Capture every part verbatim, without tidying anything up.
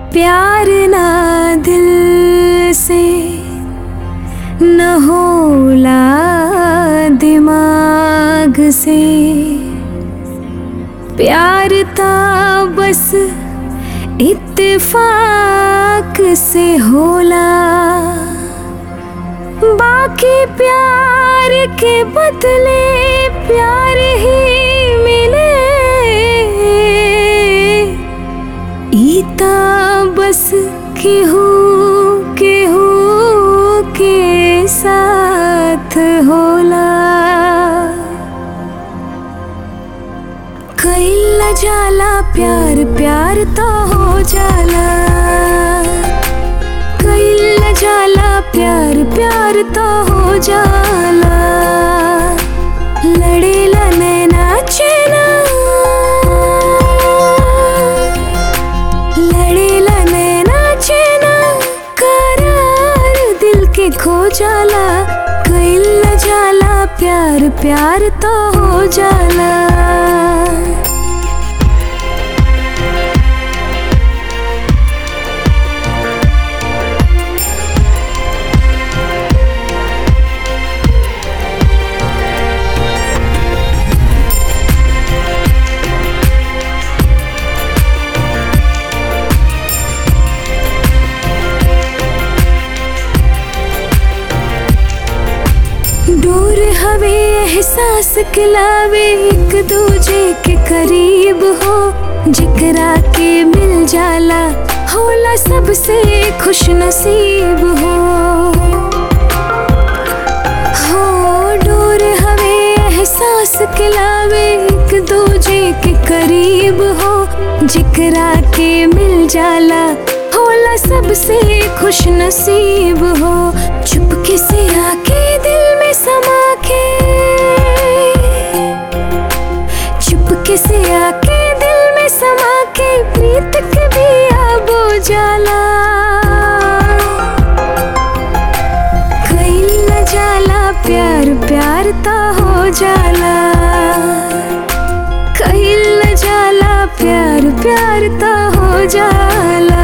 प्यार ना दिल से न होला दिमाग से, प्यार ता बस इत्तेफाक से होला। बाकी प्यार के बदले प्यार ही मिले, ईता बस केहू केहू के साथ होला। कइला जाला प्यार प्यार तो हो जाला, कइला जाला प्यार प्यार तो हो जाला। लड़ेला नैना चैना, लड़ेला नैना चैना, करार दिल के खो जाला। कइला जाला प्यार प्यार तो हो जाला। दूर हवे एहसास खिलावे, एक दूजे के करीब हो। जिकरा के मिल जाला होला सबसे खुश नसीब हो। हो दूर हवे एहसास खिलावे, एक दूजे के करीब हो। जिकरा के मिल जाला होला सबसे खुश नसीब हो। चुपके से आके दिल में समा के, चुपके से आके दिल में समा के, प्रीत के भी आबो जाला। कइला जाला प्यार प्यार तो हो जाला, कइला जाला प्यार प्यार तो हो जाला।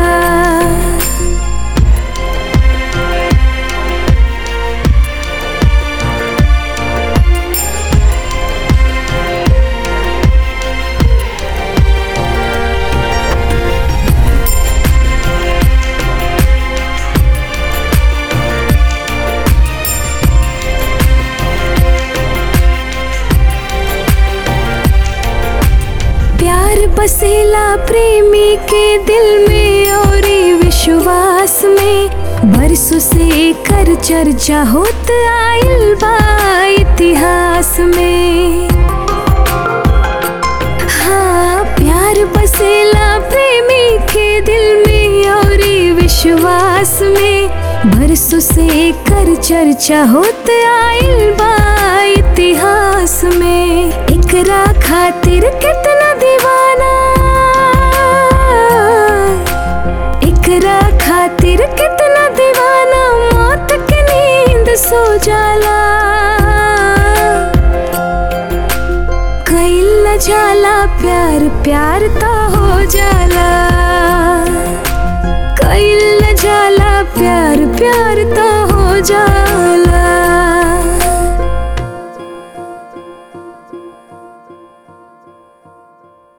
बसेला प्रेमी के दिल में और विश्वास में, बरसों से कर चर्चा होत आइल बा इतिहास में। हाँ प्यार बसेला प्रेमी के दिल में और विश्वास में, बरसों से कर चर्चा होत आइल बा इतिहास में। एकरा खातिर कितना दीवाना, एकरा खातिर कितना दीवाना, मौत की नींद सो जाला। कइला जाला प्यार प्यार तो हो जाला, कइला जाला प्यार प्यार तो हो जाला।